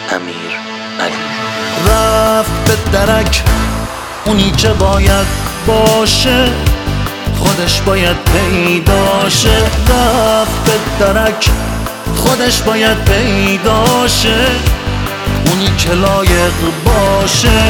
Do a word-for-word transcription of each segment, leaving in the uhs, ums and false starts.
امیر علی. رفت به درک اونی که باید باشه، خودش باید پیداشه. رفت به درک خودش باید پیداشه، اونی که لایق باشه.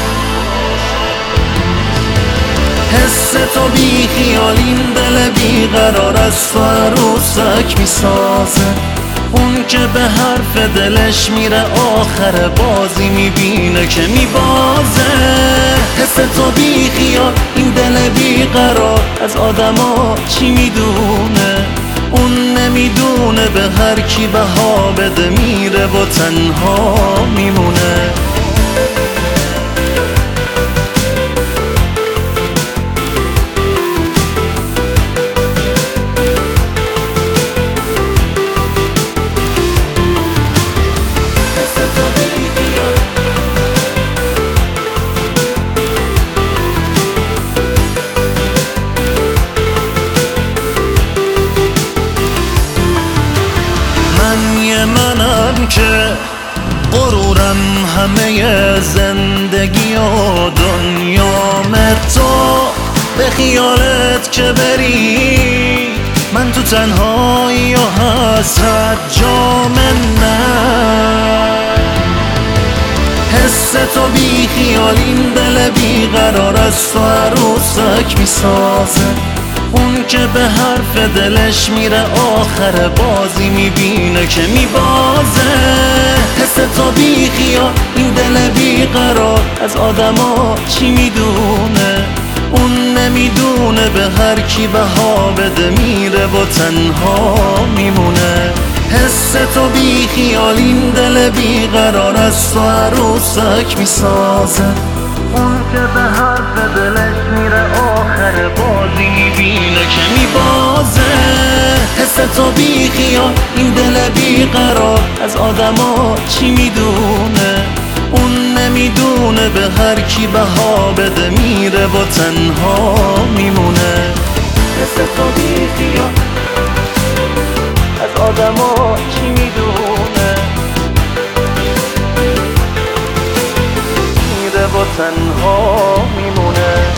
حس تو بی خیال این دل بی قرار از تو عروسک میسازه. اون که به حرف دلش میره آخر بازی میبینه که میبازه. حس تو بی خیال این دل بی قرار از آدما چی میدونه؟ اون نمیدونه به هر کی بها بده میره و تنها میمونه. منم که غرورم همه زندگی و دنیام تو به خیالت که بری، من تو تنهایی و حسرت جام نه. حس تو بی خیال این دل بی قرار از تو عروسک میسازه. اون که به حرف دلش میره آخر بازی میبینه که میبازه. حس تو بی خیال این دل بی قرار از آدما چی میدونه؟ اون نمیدونه به هر کی بها بده میره و تنها میمونه. حس تو بی خیال این دل بی قرار از تو عروسک میسازه. اون که به حرف دلش میره آخر بازی میبینه که میبازه. حس تو بی خیال این دل بی قرار از آدما چی میدونه؟ اون نمیدونه به هر کی بها بده میره و تنها میمونه. حس تو بی خیال از آدما چی میدونه؟ میره و تنها میمونه.